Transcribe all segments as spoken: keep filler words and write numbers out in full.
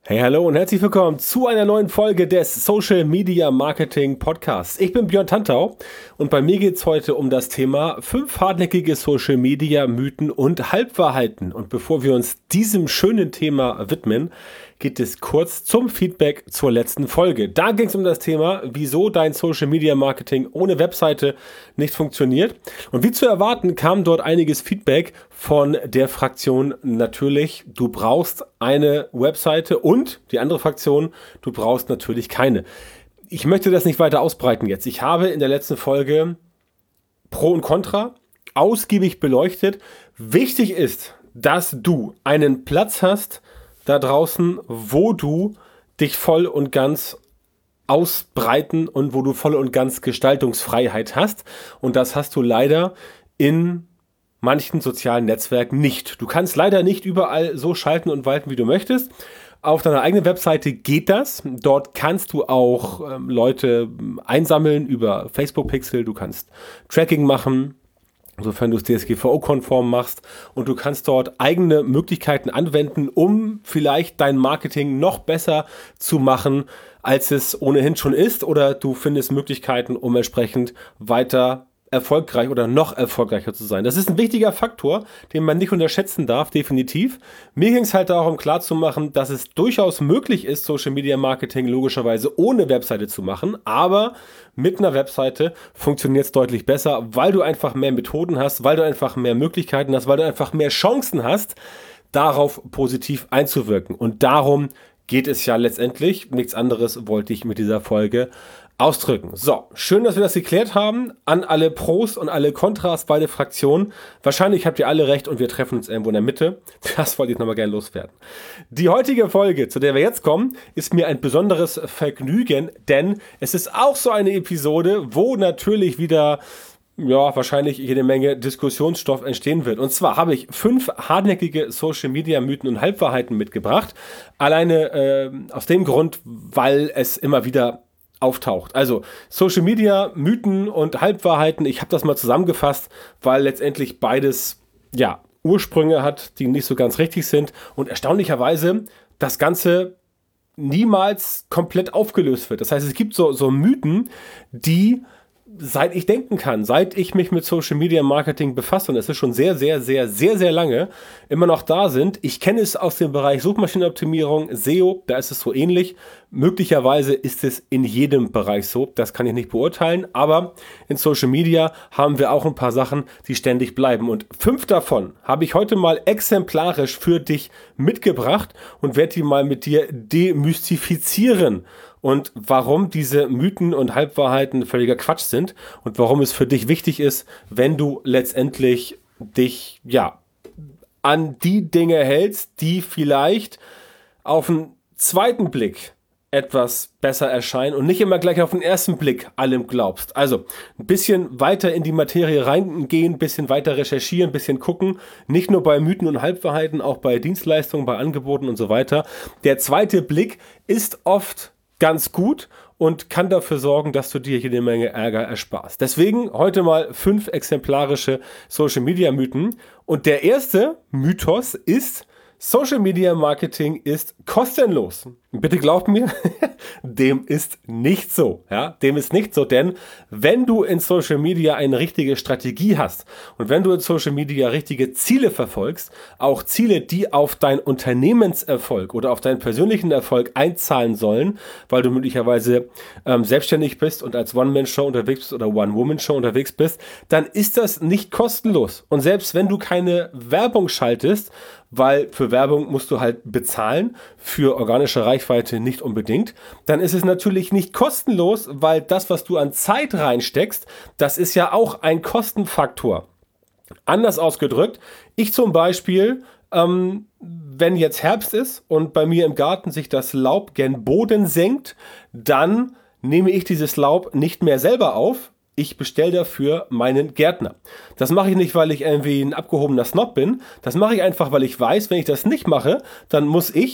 Hey, hallo und herzlich willkommen zu einer neuen Folge des Social Media Marketing Podcasts. Ich bin Björn Tantau und bei mir geht es heute um das Thema fünf hartnäckige Social Media Mythen und Halbwahrheiten. Und bevor wir uns diesem schönen Thema widmen, geht es kurz zum Feedback zur letzten Folge. Da ging es um das Thema, wieso dein Social Media Marketing ohne Webseite nicht funktioniert. Und wie zu erwarten, kam dort einiges Feedback von der Fraktion natürlich, du brauchst eine Webseite, und die andere Fraktion, du brauchst natürlich keine. Ich möchte das nicht weiter ausbreiten jetzt. Ich habe in der letzten Folge Pro und Contra ausgiebig beleuchtet. Wichtig ist, dass du einen Platz hast da draußen, wo du dich voll und ganz ausbreiten und wo du voll und ganz Gestaltungsfreiheit hast. Und das hast du leider in manchen sozialen Netzwerken nicht. Du kannst leider nicht überall so schalten und walten, wie du möchtest. Auf deiner eigenen Webseite geht das. Dort kannst du auch ähm, Leute einsammeln über Facebook-Pixel. Du kannst Tracking machen, sofern du es D S G V O-konform machst, und du kannst dort eigene Möglichkeiten anwenden, um vielleicht dein Marketing noch besser zu machen, als es ohnehin schon ist, oder du findest Möglichkeiten, um entsprechend weiter erfolgreich oder noch erfolgreicher zu sein. Das ist ein wichtiger Faktor, den man nicht unterschätzen darf, definitiv. Mir ging es halt darum, klarzumachen, dass es durchaus möglich ist, Social Media Marketing logischerweise ohne Webseite zu machen, aber mit einer Webseite funktioniert es deutlich besser, weil du einfach mehr Methoden hast, weil du einfach mehr Möglichkeiten hast, weil du einfach mehr Chancen hast, darauf positiv einzuwirken. Und darum geht es ja letztendlich. Nichts anderes wollte ich mit dieser Folge ausdrücken. So, schön, dass wir das geklärt haben. An alle Pros und alle Kontras, beide Fraktionen. Wahrscheinlich habt ihr alle recht und wir treffen uns irgendwo in der Mitte. Das wollte ich nochmal gerne loswerden. Die heutige Folge, zu der wir jetzt kommen, ist mir ein besonderes Vergnügen, denn es ist auch so eine Episode, wo natürlich wieder ja, wahrscheinlich jede Menge Diskussionsstoff entstehen wird. Und zwar habe ich fünf hartnäckige Social-Media-Mythen und Halbwahrheiten mitgebracht. Alleine äh, aus dem Grund, weil es immer wieder auftaucht. Also Social Media, Mythen und Halbwahrheiten, ich habe das mal zusammengefasst, weil letztendlich beides ja Ursprünge hat, die nicht so ganz richtig sind, und erstaunlicherweise das Ganze niemals komplett aufgelöst wird. Das heißt, es gibt so, so Mythen, die, seit ich denken kann, seit ich mich mit Social Media Marketing befasse, und es ist schon sehr, sehr, sehr, sehr, sehr lange, immer noch da sind. Ich kenne es aus dem Bereich Suchmaschinenoptimierung, S E O, da ist es so ähnlich. Möglicherweise ist es in jedem Bereich so, das kann ich nicht beurteilen, aber in Social Media haben wir auch ein paar Sachen, die ständig bleiben. Und fünf davon habe ich heute mal exemplarisch für dich mitgebracht und werde die mal mit dir demystifizieren. Und warum diese Mythen und Halbwahrheiten völliger Quatsch sind und warum es für dich wichtig ist, wenn du letztendlich dich, ja, an die Dinge hältst, die vielleicht auf den zweiten Blick etwas besser erscheinen und nicht immer gleich auf den ersten Blick allem glaubst. Also ein bisschen weiter in die Materie reingehen, ein bisschen weiter recherchieren, ein bisschen gucken, nicht nur bei Mythen und Halbwahrheiten, auch bei Dienstleistungen, bei Angeboten und so weiter. Der zweite Blick ist oft ganz gut und kann dafür sorgen, dass du dir jede Menge Ärger ersparst. Deswegen heute mal fünf exemplarische Social Media Mythen. Und der erste Mythos ist: Social Media Marketing ist kostenlos. Bitte glaubt mir, dem ist nicht so. Ja, dem ist nicht so, denn wenn du in Social Media eine richtige Strategie hast und wenn du in Social Media richtige Ziele verfolgst, auch Ziele, die auf deinen Unternehmenserfolg oder auf deinen persönlichen Erfolg einzahlen sollen, weil du möglicherweise ähm, selbstständig bist und als One-Man-Show unterwegs bist oder One-Woman-Show unterwegs bist, dann ist das nicht kostenlos. Und selbst wenn du keine Werbung schaltest, weil für Werbung musst du halt bezahlen, für organische Reichweite nicht unbedingt, dann ist es natürlich nicht kostenlos, weil das, was du an Zeit reinsteckst, das ist ja auch ein Kostenfaktor. Anders ausgedrückt, ich zum Beispiel, ähm, wenn jetzt Herbst ist und bei mir im Garten sich das Laub gen Boden senkt, dann nehme ich dieses Laub nicht mehr selber auf. Ich bestelle dafür meinen Gärtner. Das mache ich nicht, weil ich irgendwie ein abgehobener Snob bin. Das mache ich einfach, weil ich weiß, wenn ich das nicht mache, dann muss ich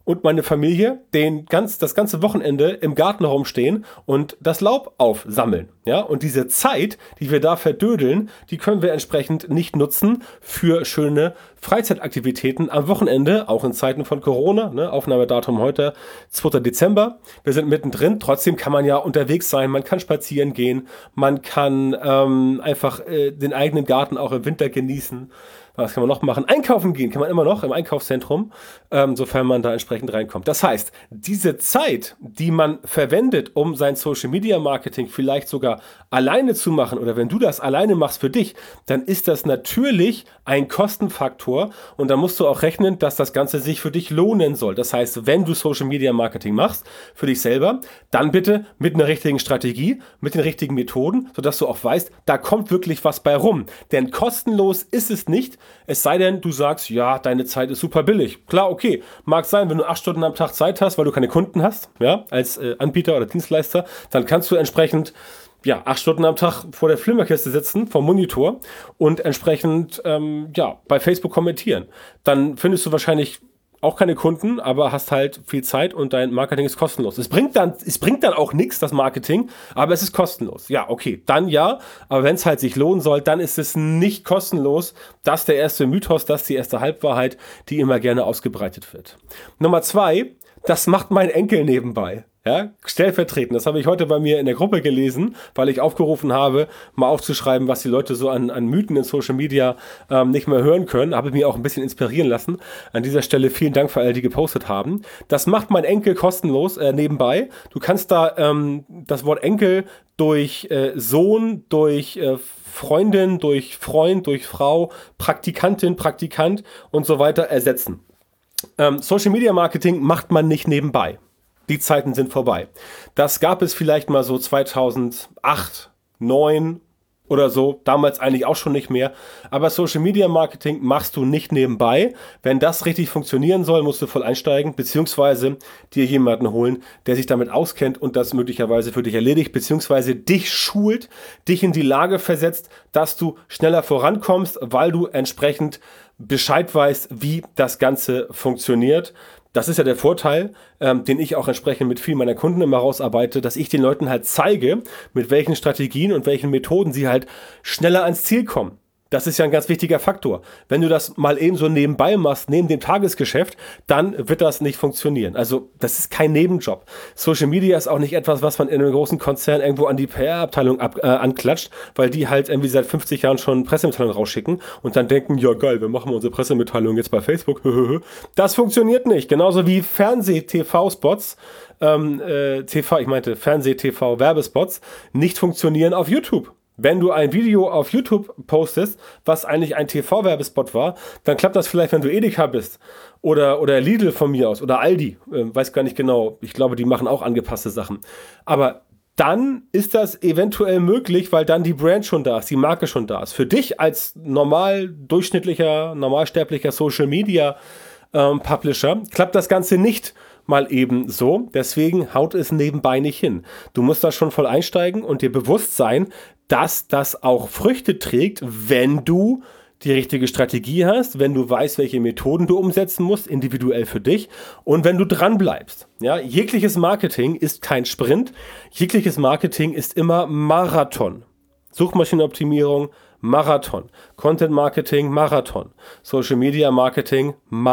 und meine Familie den ganz, das ganze Wochenende im Garten rumstehen und das Laub aufsammeln. Ja? Und diese Zeit, die wir da verdödeln, die können wir entsprechend nicht nutzen für schöne Freizeitaktivitäten am Wochenende, auch in Zeiten von Corona. Ne? Aufnahmedatum heute, zweiter Dezember. Wir sind mittendrin. Trotzdem kann man ja unterwegs sein. Man kann spazieren gehen. Man kann ähm, einfach äh, den eigenen Garten auch im Winter genießen. Was kann man noch machen? Einkaufen gehen kann man immer noch im Einkaufszentrum, ähm, sofern man da entsprechend reinkommt. Das heißt, diese Zeit, die man verwendet, um sein Social Media Marketing vielleicht sogar alleine zu machen, oder wenn du das alleine machst für dich, dann ist das natürlich ein Kostenfaktor und dann musst du auch rechnen, dass das Ganze sich für dich lohnen soll. Das heißt, wenn du Social Media Marketing machst für dich selber, dann bitte mit einer richtigen Strategie, mit den richtigen Methoden, sodass du auch weißt, da kommt wirklich was bei rum. Denn kostenlos ist es nicht, es sei denn, du sagst, ja, deine Zeit ist super billig. Klar, okay, mag sein, wenn du acht Stunden am Tag Zeit hast, weil du keine Kunden hast, ja, als äh, Anbieter oder Dienstleister, dann kannst du entsprechend ja, acht Stunden am Tag vor der Flimmerkiste sitzen, vom Monitor und entsprechend ähm, ja, bei Facebook kommentieren. Dann findest du wahrscheinlich auch keine Kunden, aber hast halt viel Zeit und dein Marketing ist kostenlos. Es bringt dann, es bringt dann auch nichts, das Marketing, aber es ist kostenlos. Ja, okay, dann ja, aber wenn es halt sich lohnen soll, dann ist es nicht kostenlos. Das ist der erste Mythos, das ist die erste Halbwahrheit, die immer gerne ausgebreitet wird. Nummer zwei, das macht mein Enkel nebenbei. Ja, stellvertretend. Das habe ich heute bei mir in der Gruppe gelesen, weil ich aufgerufen habe, mal aufzuschreiben, was die Leute so an, an Mythen in Social Media ähm, nicht mehr hören können. Habe mich auch ein bisschen inspirieren lassen. An dieser Stelle vielen Dank für alle, die gepostet haben. Das macht mein Enkel kostenlos äh, nebenbei. Du kannst da ähm, das Wort Enkel durch äh, Sohn, durch äh, Freundin, durch Freund, durch Frau, Praktikantin, Praktikant und so weiter ersetzen. Ähm, Social Media Marketing macht man nicht nebenbei. Die Zeiten sind vorbei. Das gab es vielleicht mal so zweitausendacht, neun oder so, damals eigentlich auch schon nicht mehr. Aber Social Media Marketing machst du nicht nebenbei. Wenn das richtig funktionieren soll, musst du voll einsteigen, beziehungsweise dir jemanden holen, der sich damit auskennt und das möglicherweise für dich erledigt, beziehungsweise dich schult, dich in die Lage versetzt, dass du schneller vorankommst, weil du entsprechend Bescheid weißt, wie das Ganze funktioniert. Das ist ja der Vorteil, ähm, den ich auch entsprechend mit vielen meiner Kunden immer rausarbeite, dass ich den Leuten halt zeige, mit welchen Strategien und welchen Methoden sie halt schneller ans Ziel kommen. Das ist ja ein ganz wichtiger Faktor. Wenn du das mal eben so nebenbei machst, neben dem Tagesgeschäft, dann wird das nicht funktionieren. Also das ist kein Nebenjob. Social Media ist auch nicht etwas, was man in einem großen Konzern irgendwo an die P R-Abteilung ab, äh, anklatscht, weil die halt irgendwie seit fünfzig Jahren schon Pressemitteilungen rausschicken und dann denken, ja geil, wir machen unsere Pressemitteilung jetzt bei Facebook. Das funktioniert nicht. Genauso wie Fernseh-T V-Spots, ähm, äh, T V, ich meinte Fernseh-T V-Werbespots, nicht funktionieren auf YouTube. Wenn du ein Video auf YouTube postest, was eigentlich ein T V-Werbespot war, dann klappt das vielleicht, wenn du Edeka bist oder, oder Lidl von mir aus oder Aldi, äh, weiß gar nicht genau. Ich glaube, die machen auch angepasste Sachen. Aber dann ist das eventuell möglich, weil dann die Brand schon da ist, die Marke schon da ist. Für dich als normal durchschnittlicher, normalsterblicher Social Media ähm, Publisher klappt das Ganze nicht mal eben so. Deswegen haut es nebenbei nicht hin. Du musst da schon voll einsteigen und dir bewusst sein, dass das auch Früchte trägt, wenn du die richtige Strategie hast, wenn du weißt, welche Methoden du umsetzen musst, individuell für dich und wenn du dran bleibst. Ja, jegliches Marketing ist kein Sprint, jegliches Marketing ist immer Marathon. Suchmaschinenoptimierung, Marathon. Content Marketing, Marathon. Social Media Marketing,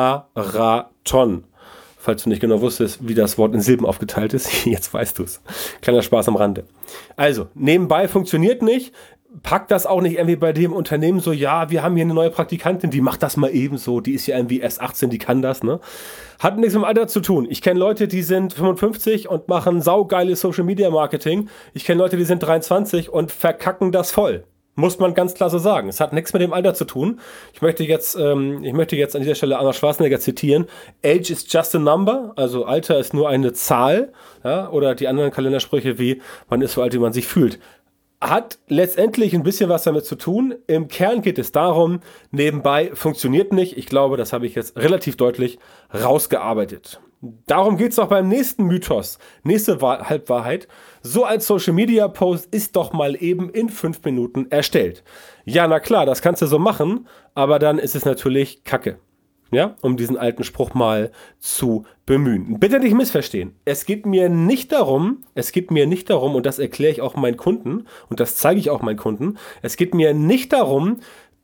Marathon. Falls du nicht genau wusstest, wie das Wort in Silben aufgeteilt ist, jetzt weißt du es. Kleiner Spaß am Rande. Also, nebenbei funktioniert nicht. Pack das auch nicht irgendwie bei dem Unternehmen so, ja, wir haben hier eine neue Praktikantin, die macht das mal eben so, die ist ja irgendwie erst achtzehn, die kann das, ne? Hat nichts mit dem Alter zu tun. Ich kenne Leute, die sind fünfundfünfzig und machen saugeiles Social Media Marketing. Ich kenne Leute, die sind dreiundzwanzig und verkacken das voll. Muss man ganz klar so sagen. Es hat nichts mit dem Alter zu tun. Ich möchte jetzt, ähm, ich möchte jetzt an dieser Stelle Arnold Schwarzenegger zitieren. Age is just a number. Also Alter ist nur eine Zahl. Ja, oder die anderen Kalendersprüche wie, man ist so alt, wie man sich fühlt. Hat letztendlich ein bisschen was damit zu tun. Im Kern geht es darum, nebenbei funktioniert nicht. Ich glaube, das habe ich jetzt relativ deutlich rausgearbeitet. Darum geht es auch beim nächsten Mythos. Nächste Halbwahrheit. So ein Social Media Post ist doch mal eben in fünf Minuten erstellt. Ja, na klar, das kannst du so machen, aber dann ist es natürlich Kacke. Ja, um diesen alten Spruch mal zu bemühen. Bitte nicht missverstehen. Es geht mir nicht darum, es geht mir nicht darum, und das erkläre ich auch meinen Kunden und das zeige ich auch meinen Kunden, es geht mir nicht darum,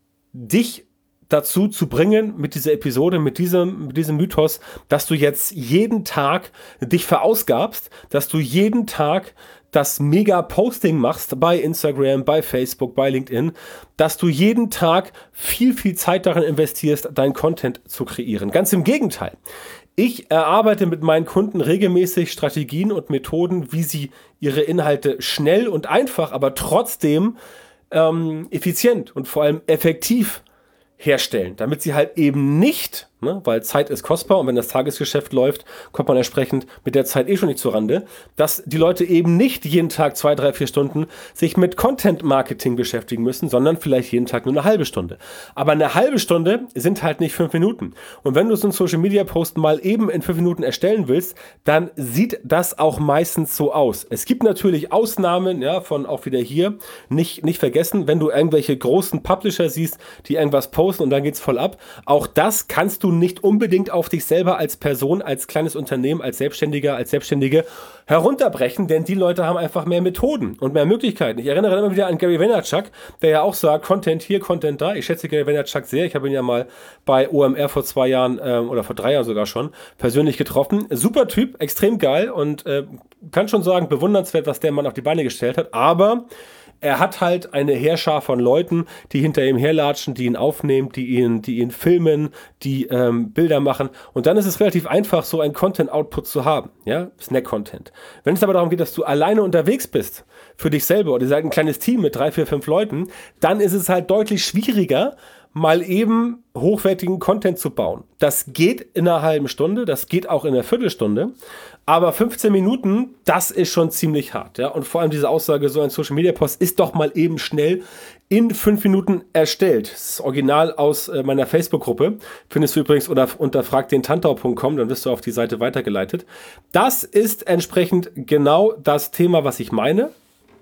dich dazu zu bringen mit dieser Episode, mit diesem, mit diesem Mythos, dass du jetzt jeden Tag dich verausgabst, dass du jeden Tag das Mega-Posting machst bei Instagram, bei Facebook, bei LinkedIn, dass du jeden Tag viel, viel Zeit darin investierst, dein Content zu kreieren. Ganz im Gegenteil. Ich erarbeite mit meinen Kunden regelmäßig Strategien und Methoden, wie sie ihre Inhalte schnell und einfach, aber trotzdem ähm, effizient und vor allem effektiv herstellen, damit sie halt eben nicht, ne, weil Zeit ist kostbar und wenn das Tagesgeschäft läuft, kommt man entsprechend mit der Zeit eh schon nicht zurande, dass die Leute eben nicht jeden Tag zwei, drei, vier Stunden sich mit Content-Marketing beschäftigen müssen, sondern vielleicht jeden Tag nur eine halbe Stunde. Aber eine halbe Stunde sind halt nicht fünf Minuten. Und wenn du so einen Social-Media-Post mal eben in fünf Minuten erstellen willst, dann sieht das auch meistens so aus. Es gibt natürlich Ausnahmen, ja, von auch wieder hier, nicht, nicht vergessen, wenn du irgendwelche großen Publisher siehst, die irgendwas posten und dann geht's voll ab. Auch das kannst du nicht unbedingt auf dich selber als Person, als kleines Unternehmen, als Selbstständiger, als Selbstständige herunterbrechen, denn die Leute haben einfach mehr Methoden und mehr Möglichkeiten. Ich erinnere immer wieder an Gary Vaynerchuk, der ja auch sagt, Content hier, Content da. Ich schätze Gary Vaynerchuk sehr. Ich habe ihn ja mal bei O M R vor zwei Jahren ähm, oder vor drei Jahren sogar schon persönlich getroffen. Super Typ, extrem geil und äh, kann schon sagen, bewundernswert, was der Mann auf die Beine gestellt hat, aber er hat halt eine Heerschar von Leuten, die hinter ihm herlatschen, die ihn aufnehmen, die ihn, die ihn filmen, die ähm, Bilder machen. Und dann ist es relativ einfach, so einen Content-Output zu haben. Ja, Snack-Content. Wenn es aber darum geht, dass du alleine unterwegs bist, für dich selber, oder ihr seid ein kleines Team mit drei, vier, fünf Leuten, dann ist es halt deutlich schwieriger, mal eben hochwertigen Content zu bauen. Das geht in einer halben Stunde, das geht auch in einer Viertelstunde, aber fünfzehn Minuten, das ist schon ziemlich hart. Ja? Und vor allem diese Aussage, so ein Social-Media-Post ist doch mal eben schnell in fünf Minuten erstellt. Das ist Original aus äh, meiner Facebook-Gruppe. Findest du übrigens unter, unter frag den tantau punkt com, dann wirst du auf die Seite weitergeleitet. Das ist entsprechend genau das Thema, was ich meine.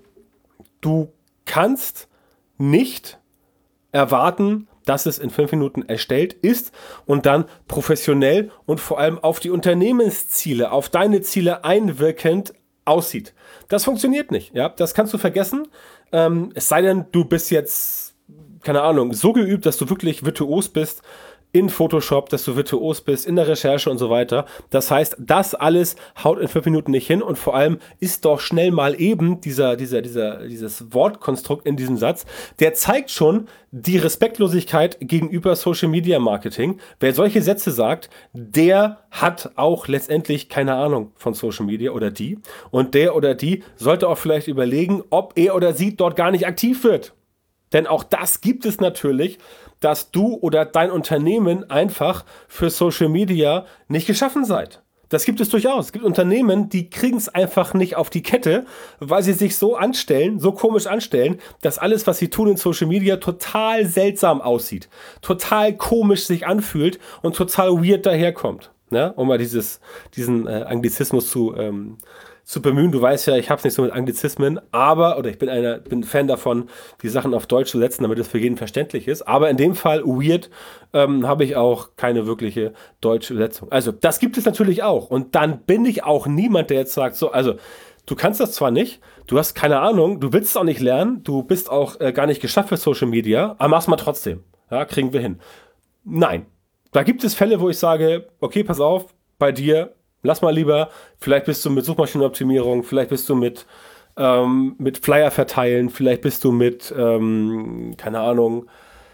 Du kannst nicht erwarten, dass es in fünf Minuten erstellt ist und dann professionell und vor allem auf die Unternehmensziele, auf deine Ziele einwirkend aussieht. Das funktioniert nicht. Ja? Das kannst du vergessen. Ähm, es sei denn, du bist jetzt, keine Ahnung, so geübt, dass du wirklich virtuos bist in Photoshop, dass du virtuos bist in der Recherche und so weiter. Das heißt, das alles haut in fünf Minuten nicht hin und vor allem ist doch schnell mal eben dieser, dieser, dieser, dieses Wortkonstrukt in diesem Satz, der zeigt schon die Respektlosigkeit gegenüber Social Media Marketing. Wer solche Sätze sagt, der hat auch letztendlich keine Ahnung von Social Media oder die. Und der oder die sollte auch vielleicht überlegen, ob er oder sie dort gar nicht aktiv wird. Denn auch das gibt es natürlich, dass du oder dein Unternehmen einfach für Social Media nicht geschaffen seid. Das gibt es durchaus. Es gibt Unternehmen, die kriegen es einfach nicht auf die Kette, weil sie sich so anstellen, so komisch anstellen, dass alles, was sie tun in Social Media, total seltsam aussieht, total komisch sich anfühlt und total weird daherkommt. Ja, um mal dieses, diesen äh, Anglizismus zu ähm, zu bemühen. Du weißt ja, ich habe es nicht so mit Anglizismen, aber, oder ich bin einer, bin Fan davon, die Sachen auf Deutsch zu setzen, damit es für jeden verständlich ist. Aber in dem Fall, weird, ähm, habe ich auch keine wirkliche deutsche Übersetzung. Also, das gibt es natürlich auch. Und dann bin ich auch niemand, der jetzt sagt, so, also, du kannst das zwar nicht, du hast keine Ahnung, du willst es auch nicht lernen, du bist auch äh, gar nicht geschafft für Social Media, aber mach's mal trotzdem. Ja, kriegen wir hin. Nein. Da gibt es Fälle, wo ich sage, okay, pass auf, bei dir, lass mal lieber, vielleicht bist du mit Suchmaschinenoptimierung, vielleicht bist du mit, ähm, mit Flyer verteilen, vielleicht bist du mit, ähm, keine Ahnung,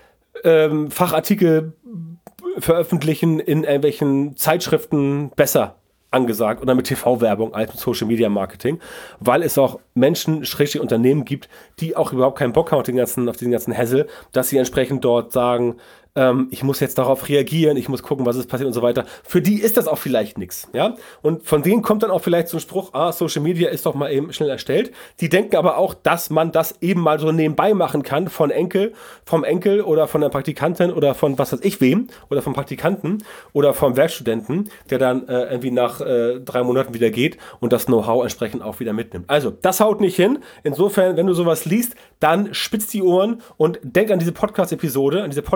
ähm, Fachartikel veröffentlichen in irgendwelchen Zeitschriften besser angesagt oder mit T V-Werbung als mit Social-Media-Marketing, weil es auch Menschen, Schrägstrich Unternehmen gibt, die auch überhaupt keinen Bock haben auf den ganzen, auf diesen ganzen Hassel, dass sie entsprechend dort sagen, ähm, ich muss jetzt darauf reagieren, ich muss gucken, was ist passiert und so weiter. Für die ist das auch vielleicht nichts, ja? Und von denen kommt dann auch vielleicht so ein Spruch, ah, Social Media ist doch mal eben schnell erstellt. Die denken aber auch, dass man das eben mal so nebenbei machen kann von Enkel, vom Enkel oder von der Praktikantin oder von was weiß ich wem oder vom Praktikanten oder vom Werkstudenten, der dann äh, irgendwie nach äh, drei Monaten wieder geht und das Know-how entsprechend auch wieder mitnimmt. Also, das haut nicht hin. Insofern, wenn du sowas liest, dann spitz die Ohren und denk an diese Podcast-Episode, an diese Podcast-Folge,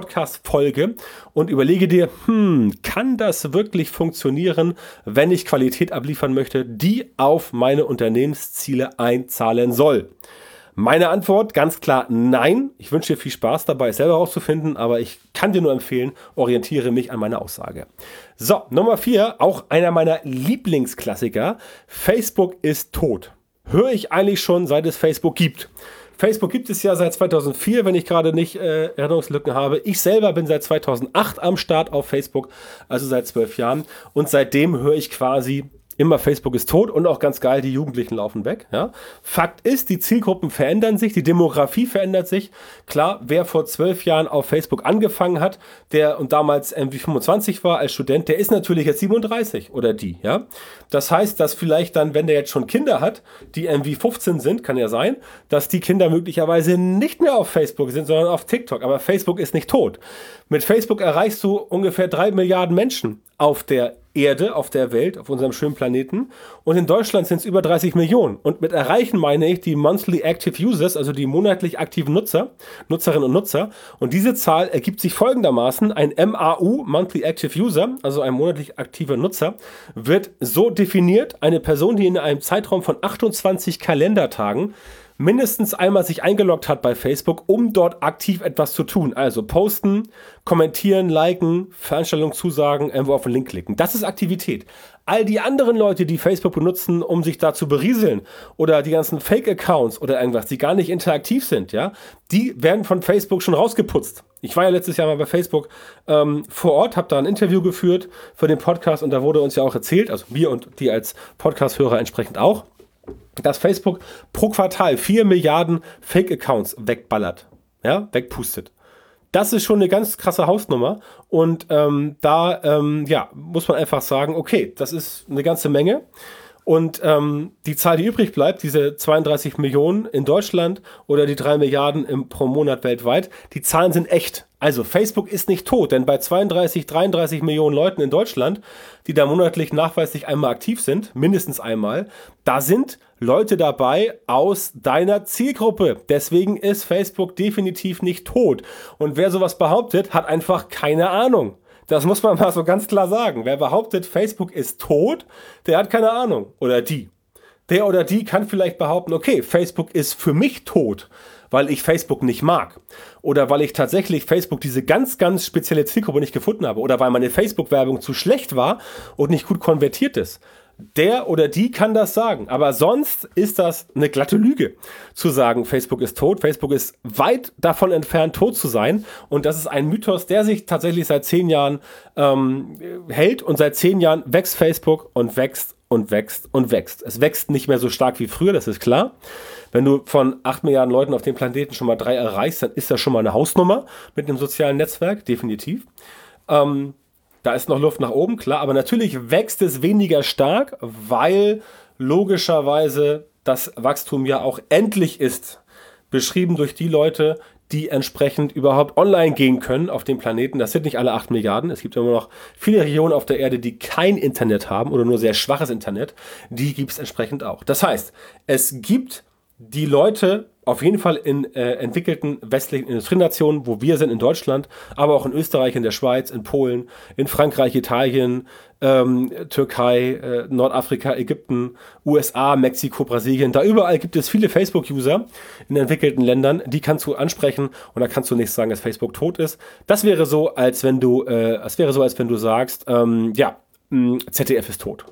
Folge und überlege dir, hm, kann das wirklich funktionieren, wenn ich Qualität abliefern möchte, die auf meine Unternehmensziele einzahlen soll? Meine Antwort ganz klar nein. Ich wünsche dir viel Spaß dabei, es selber herauszufinden, aber ich kann dir nur empfehlen, orientiere mich an meiner Aussage. So, Nummer vier, auch einer meiner Lieblingsklassiker. Facebook ist tot. Höre ich eigentlich schon, seit es Facebook gibt. Facebook gibt es ja seit zweitausendvier, wenn ich gerade nicht äh, Erinnerungslücken habe. Ich selber bin seit zweitausendacht am Start auf Facebook, also seit zwölf Jahren. Und seitdem höre ich quasi immer, Facebook ist tot und auch ganz geil, die Jugendlichen laufen weg. Ja. Fakt ist, die Zielgruppen verändern sich, die Demografie verändert sich. Klar, wer vor zwölf Jahren auf Facebook angefangen hat, der und damals irgendwie fünfundzwanzig war als Student, der ist natürlich jetzt siebenunddreißig oder die. Ja. Das heißt, dass vielleicht dann, wenn der jetzt schon Kinder hat, die irgendwie fünfzehn sind, kann ja sein, dass die Kinder möglicherweise nicht mehr auf Facebook sind, sondern auf TikTok. Aber Facebook ist nicht tot. Mit Facebook erreichst du ungefähr drei Milliarden Menschen auf der Erde, auf der Welt, auf unserem schönen Planeten. Und in Deutschland sind es über dreißig Millionen. Und mit erreichen meine ich die Monthly Active Users, also die monatlich aktiven Nutzer, Nutzerinnen und Nutzer. Und diese Zahl ergibt sich folgendermaßen: Ein M A U, Monthly Active User, also ein monatlich aktiver Nutzer, wird so definiert: eine Person, die in einem Zeitraum von achtundzwanzig Kalendertagen mindestens einmal sich eingeloggt hat bei Facebook, um dort aktiv etwas zu tun. Also posten, kommentieren, liken, Veranstaltungen zusagen, irgendwo auf den Link klicken. Das ist Aktivität. All die anderen Leute, die Facebook benutzen, um sich da zu berieseln, oder die ganzen Fake-Accounts oder irgendwas, die gar nicht interaktiv sind, ja, die werden von Facebook schon rausgeputzt. Ich war ja letztes Jahr mal bei Facebook ähm, vor Ort, habe da ein Interview geführt für den Podcast und da wurde uns ja auch erzählt, also wir und die als Podcast-Hörer entsprechend auch, dass Facebook pro Quartal vier Milliarden Fake-Accounts wegballert, ja, wegpustet. Das ist schon eine ganz krasse Hausnummer und ähm, da ähm, ja, muss man einfach sagen, okay, das ist eine ganze Menge. Und ähm, die Zahl, die übrig bleibt, diese zweiunddreißig Millionen in Deutschland oder die drei Milliarden im, pro Monat weltweit, die Zahlen sind echt. Also Facebook ist nicht tot, denn bei zweiunddreißig, dreiunddreißig Millionen Leuten in Deutschland, die da monatlich nachweislich einmal aktiv sind, mindestens einmal, da sind Leute dabei aus deiner Zielgruppe. Deswegen ist Facebook definitiv nicht tot. Und wer sowas behauptet, hat einfach keine Ahnung. Das muss man mal so ganz klar sagen. Wer behauptet, Facebook ist tot, der hat keine Ahnung. Oder die. Der oder die kann vielleicht behaupten, okay, Facebook ist für mich tot, weil ich Facebook nicht mag. Oder weil ich tatsächlich Facebook diese ganz, ganz spezielle Zielgruppe nicht gefunden habe. Oder weil meine Facebook-Werbung zu schlecht war und nicht gut konvertiert ist. Der oder die kann das sagen. Aber sonst ist das eine glatte Lüge, zu sagen, Facebook ist tot. Facebook ist weit davon entfernt, tot zu sein. Und das ist ein Mythos, der sich tatsächlich seit zehn Jahren ähm, hält. Und seit zehn Jahren wächst Facebook und wächst und wächst und wächst. Es wächst nicht mehr so stark wie früher, das ist klar. Wenn du von acht Milliarden Leuten auf dem Planeten schon mal drei erreichst, dann ist das schon mal eine Hausnummer mit einem sozialen Netzwerk, definitiv. Ähm, Da ist noch Luft nach oben, klar, aber natürlich wächst es weniger stark, weil logischerweise das Wachstum ja auch endlich ist. Beschrieben durch die Leute, die entsprechend überhaupt online gehen können auf dem Planeten. Das sind nicht alle acht Milliarden. Es gibt immer noch viele Regionen auf der Erde, die kein Internet haben oder nur sehr schwaches Internet. Die gibt es entsprechend auch. Das heißt, es gibt die Leute auf jeden Fall in äh, entwickelten westlichen Industrienationen, wo wir sind in Deutschland, aber auch in Österreich, in der Schweiz, in Polen, in Frankreich, Italien, ähm, Türkei, äh, Nordafrika, Ägypten, U S A, Mexiko, Brasilien. Da überall gibt es viele Facebook-User in entwickelten Ländern, die kannst du ansprechen und da kannst du nicht sagen, dass Facebook tot ist. Das wäre so, als wenn du, äh, das wäre so, als wenn du sagst, ähm, ja, mh, Z D F ist tot,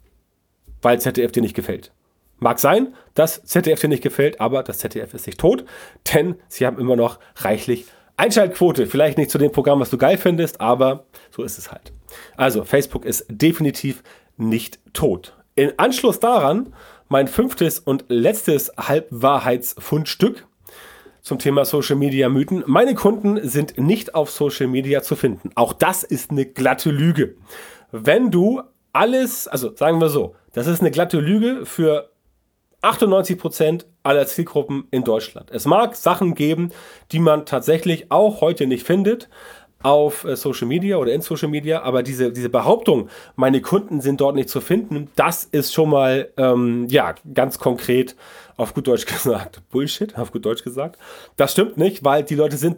weil Z D F dir nicht gefällt. Mag sein, dass Z D F dir nicht gefällt, aber das Z D F ist nicht tot, denn sie haben immer noch reichlich Einschaltquote. Vielleicht nicht zu dem Programm, was du geil findest, aber so ist es halt. Also, Facebook ist definitiv nicht tot. In Anschluss daran mein fünftes und letztes Halbwahrheitsfundstück zum Thema Social Media Mythen. Meine Kunden sind nicht auf Social Media zu finden. Auch das ist eine glatte Lüge. Wenn du alles, also sagen wir so, das ist eine glatte Lüge für achtundneunzig Prozent aller Zielgruppen in Deutschland. Es mag Sachen geben, die man tatsächlich auch heute nicht findet auf Social Media oder in Social Media, aber diese, diese Behauptung, meine Kunden sind dort nicht zu finden, das ist schon mal, ähm, ja, ganz konkret auf gut Deutsch gesagt, Bullshit, auf gut Deutsch gesagt. Das stimmt nicht, weil die Leute sind da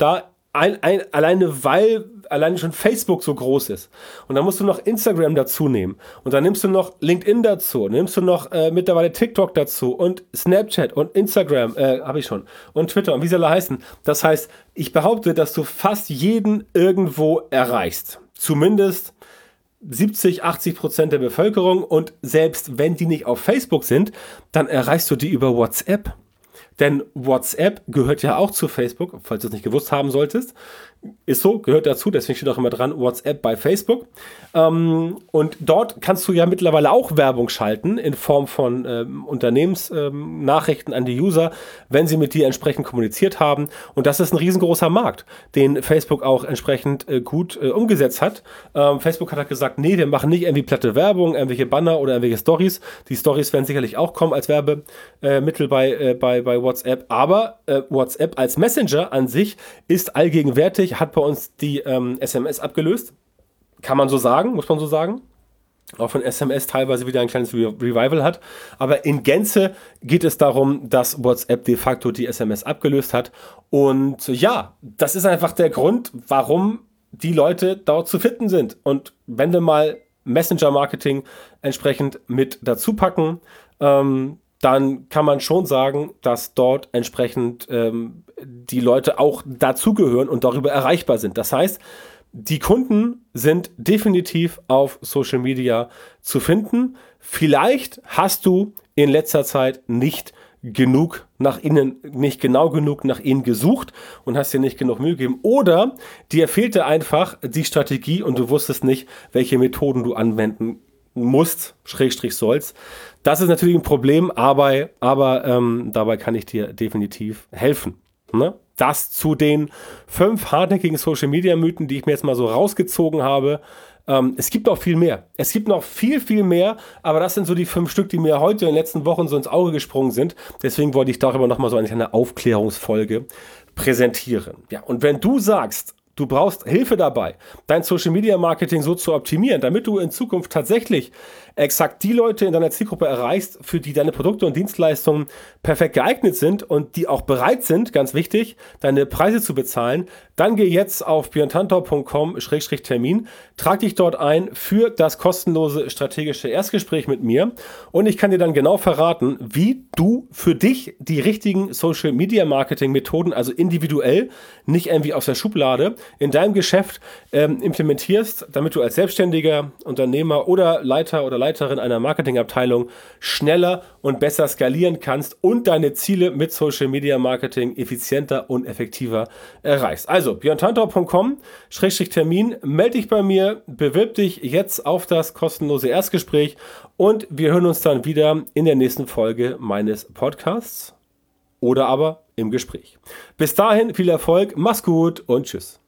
Ein, ein, alleine weil alleine schon Facebook so groß ist. Und dann musst du noch Instagram dazu nehmen. Und dann nimmst du noch LinkedIn dazu. Dann nimmst du noch äh, mittlerweile TikTok dazu. Und Snapchat und Instagram, äh, habe ich schon. Und Twitter und wie sie alle heißen. Das heißt, ich behaupte, dass du fast jeden irgendwo erreichst. Zumindest siebzig, achtzig Prozent der Bevölkerung. Und selbst wenn die nicht auf Facebook sind, dann erreichst du die über WhatsApp. Denn WhatsApp gehört ja auch zu Facebook, falls du es nicht gewusst haben solltest. Ist so, gehört dazu, deswegen steht auch immer dran, WhatsApp bei Facebook. Ähm, und dort kannst du ja mittlerweile auch Werbung schalten in Form von ähm, Unternehmensnachrichten ähm, an die User, wenn sie mit dir entsprechend kommuniziert haben. Und das ist ein riesengroßer Markt, den Facebook auch entsprechend äh, gut äh, umgesetzt hat. Ähm, Facebook hat halt gesagt, nee, wir machen nicht irgendwie platte Werbung, irgendwelche Banner oder irgendwelche Stories. Die Stories werden sicherlich auch kommen als Werbemittel äh, bei, äh, bei, bei WhatsApp. Aber äh, WhatsApp als Messenger an sich ist allgegenwärtig, hat bei uns die ähm, S M S abgelöst. Kann man so sagen, muss man so sagen. Auch wenn S M S teilweise wieder ein kleines Re- Revival hat. Aber in Gänze geht es darum, dass WhatsApp de facto die S M S abgelöst hat. Und ja, das ist einfach der Grund, warum die Leute dort zu finden sind. Und wenn wir mal Messenger-Marketing entsprechend mit dazu packen, ähm, dann kann man schon sagen, dass dort entsprechend ähm, die Leute auch dazugehören und darüber erreichbar sind. Das heißt, die Kunden sind definitiv auf Social Media zu finden. Vielleicht hast du in letzter Zeit nicht genug nach ihnen, nicht genau genug nach ihnen gesucht und hast dir nicht genug Mühe gegeben. Oder dir fehlte einfach die Strategie und du wusstest nicht, welche Methoden du anwenden musst, Schrägstrich sollst. Das ist natürlich ein Problem, aber, aber ähm, dabei kann ich dir definitiv helfen. Ne? Das zu den fünf hartnäckigen Social-Media-Mythen, die ich mir jetzt mal so rausgezogen habe. Ähm, es gibt noch viel mehr. Es gibt noch viel, viel mehr, aber das sind so die fünf Stück, die mir heute in den letzten Wochen so ins Auge gesprungen sind. Deswegen wollte ich darüber nochmal so eine kleine Aufklärungsfolge präsentieren. Ja, und wenn du sagst, du brauchst Hilfe dabei, dein Social-Media-Marketing so zu optimieren, damit du in Zukunft tatsächlich exakt die Leute in deiner Zielgruppe erreichst, für die deine Produkte und Dienstleistungen perfekt geeignet sind und die auch bereit sind, ganz wichtig, deine Preise zu bezahlen, dann geh jetzt auf björn tantau punkt com Schrägstrich Termin, trag dich dort ein für das kostenlose strategische Erstgespräch mit mir und ich kann dir dann genau verraten, wie du für dich die richtigen Social-Media-Marketing-Methoden, also individuell, nicht irgendwie aus der Schublade, in deinem Geschäft ähm, implementierst, damit du als selbstständiger Unternehmer oder Leiter oder Leiterin einer Marketingabteilung schneller und besser skalieren kannst und deine Ziele mit Social Media Marketing effizienter und effektiver erreichst. Also björn tantau punkt com Schrägstrich Termin, melde dich bei mir, bewirb dich jetzt auf das kostenlose Erstgespräch und wir hören uns dann wieder in der nächsten Folge meines Podcasts oder aber im Gespräch. Bis dahin viel Erfolg, mach's gut und tschüss.